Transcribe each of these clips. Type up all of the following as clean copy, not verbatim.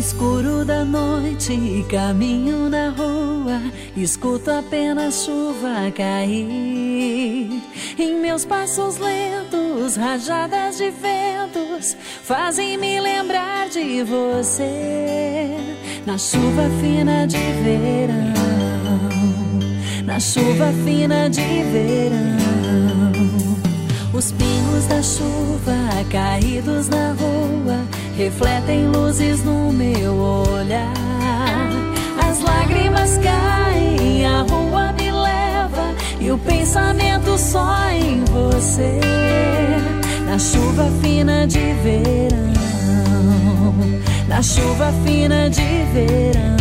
escuro da noite, caminho na rua, escuto apenas chuva cair. Em meus passos lentos, rajadas de ventos fazem me lembrar de você. Na chuva fina de verão, na chuva fina de verão, os pingos da chuva caídos na rua refletem luzes no meu olhar. As lágrimas caem, a rua me leva e o pensamento só em você. Na chuva fina de verão, na chuva fina de verão.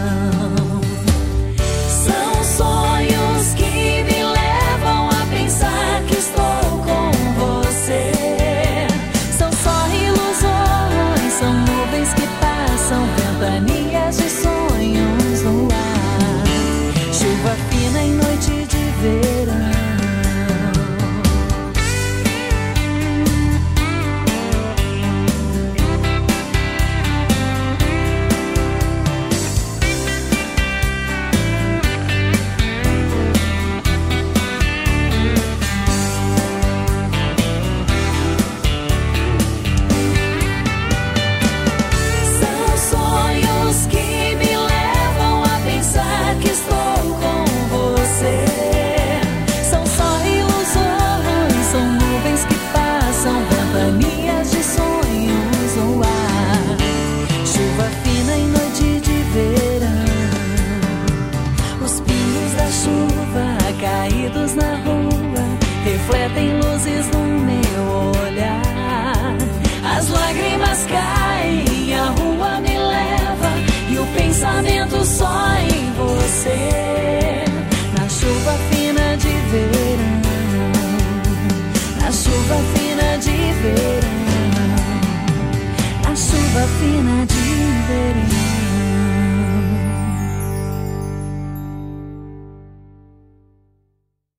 São sonhos que me levam a pensar que estou com você. São só ilusões, são nuvens que passam, ventanias de sonhos no ar. Chuva fina em noite de verão. Caídos na rua, refletem luzes no meu olhar. As lágrimas caem, a rua me leva e o pensamento só em você. Na chuva fina de verão, na chuva fina de verão, na chuva fina de verão.